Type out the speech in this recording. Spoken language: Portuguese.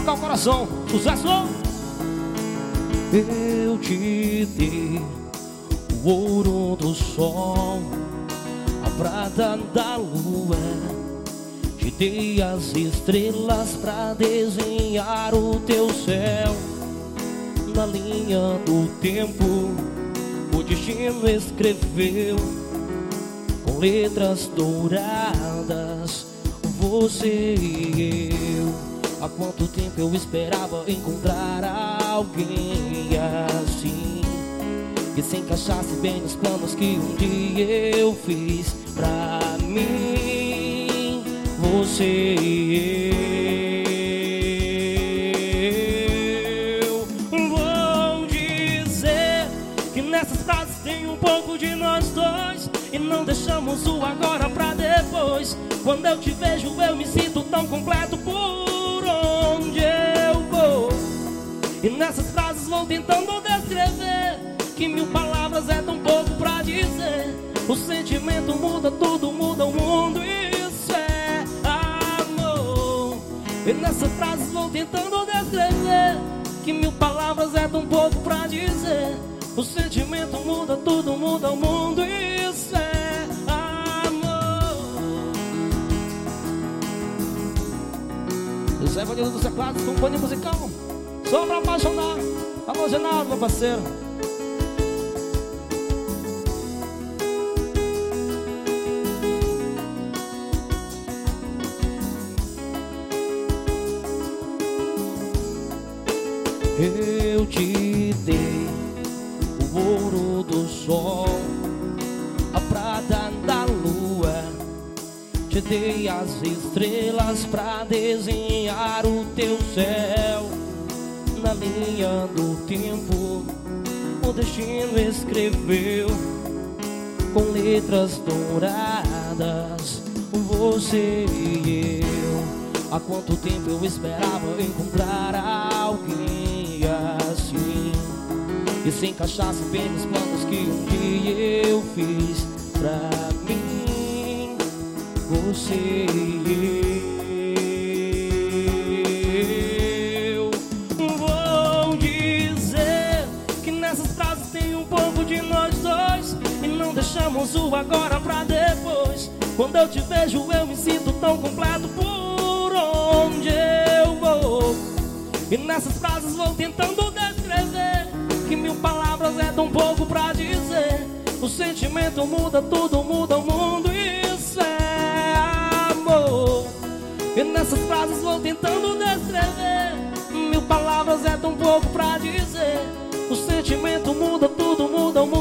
tocar o coração. Sucesso! Eu te dei o ouro do sol, a prata da lua, te dei as estrelas pra desenhar o teu céu. Na linha do tempo o destino escreveu com letras douradas você e eu. Há quanto tempo eu esperava encontrar alguém assim, que se encaixasse bem nos planos que um dia eu fiz pra mim. Você e eu. Vou dizer que nessas frases tem um pouco de nós dois, e não deixamos o agora pra depois. Quando eu te vejo eu me sinto tão completo por onde eu vou. E nessas frases vou tentando descrever que mil palavras é tão pouco pra dizer. O sentimento muda, tudo muda o mundo, isso é amor. E nessas frases vou tentando descrever que mil palavras é tão pouco pra dizer. O sentimento muda, tudo muda o mundo, isso é amor. José Vanildo dos Teclados, companhia musical. Só pra apaixonar, apaixonado, meu parceiro. Eu te dei o ouro do sol, a prata da lua, te dei as estrelas pra desenhar o teu céu. Na linha do tempo o destino escreveu com letras douradas você e eu. Há quanto tempo eu esperava encontrar alguém assim, que se encaixasse bem nos planos que um dia eu fiz pra mim. Você e eu. Vou dizer que nessas frases tem um pouco de nós dois, e não deixamos o agora pra depois. Quando eu te vejo eu me sinto tão completo por onde eu vou. E nessas frases vou tentando descrever que mil palavras é tão pouco pra dizer. O sentimento muda, tudo muda o mundo, isso é amor. E nessas frases vou tentando descrever mil palavras é tão pouco pra dizer. O sentimento muda, tudo muda o mundo.